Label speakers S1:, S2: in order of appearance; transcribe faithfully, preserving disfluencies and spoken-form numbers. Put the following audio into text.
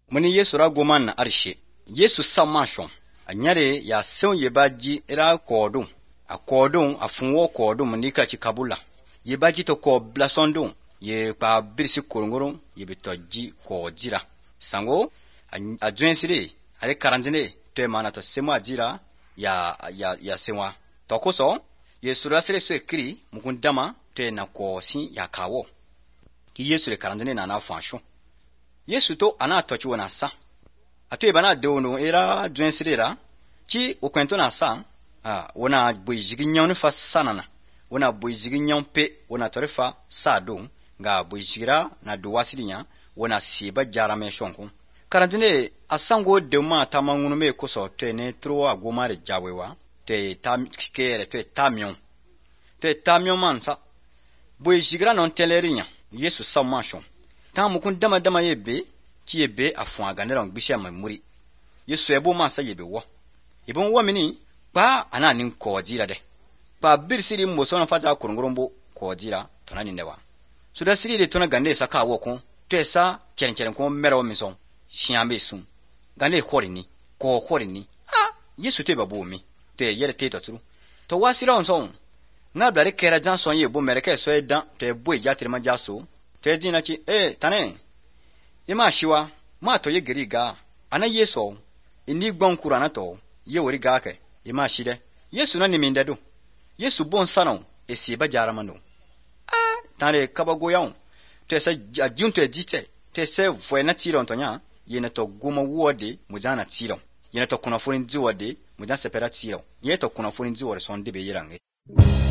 S1: Muni Yesu ra goman na arshe. Yesu samashon. Anyare ya seun yebaji era kodun. A kodun a funwo kodun munika chikabula. Yebaji to ko blasondun. Ye pa birisi kurungurun ye bitoji ko jira. Sango a jwensire are karanjine to mana to sema jira ya ya ya sewa. Tokoso Yesu ra sere so kri mukundama to na ko sin ya kawo. Ki Yesu le karanjine na na fansho. Yesu to ana tochi wona sa. Atu bana dono era jwensirera ki okwento na sa ah wona boyigi nyawn fa sanana wona boyigi nyawn pe wona torefa sa do nga boyigira na do wasirinya wona siba jarame shonko karantine asango de ma tamangunu me koso tene tro agomare jawewa te tam kere te tamion te tamion mansa boyigira non telerinya Yesu samashon tamukun dama dama yebe ki ebe afun aganera ngbisi amuri Yesu ebo masa yebe wo ibon wo mini pa anani ko jira de pa birsiri mboso na faza kurungurumbo ko jira tonani ndewa so da siri de tona gande saka wo ko tesa keren keren ko mero mison shiambe sun gande khorini ko khorini ah Yesu te babu mi te yere te to tru to wasira on son na blare kera janson ye bo mereke so edan te bo ja tirma jaso te dina chi eh tane ima shiwa ma to ye geriga ana Yesu ini gbon kurana to ye wori gake ima shide Yesu na niminde do Yesu bon sanon esi ba jaramano ah tane kabago yaun te sa ajunto ejite te se voena tiron tonya yene to goma wode mujana tiron yene to kuna furin ziwode mujan sepera tiron ye to kuna furin ziwore son de be yirange